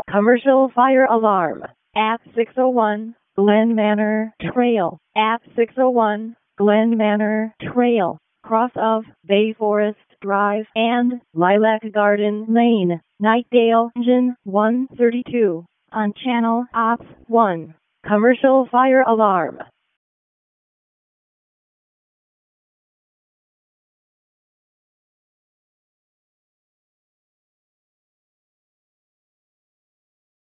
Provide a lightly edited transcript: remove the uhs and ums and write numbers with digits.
Commercial fire alarm at 601 Glen Manor Trail. At 601 Glen Manor Trail, cross of Bay Forest Drive and Lilac Garden Lane, Nightdale, Engine 132, on Channel Ops 1. Commercial fire alarm.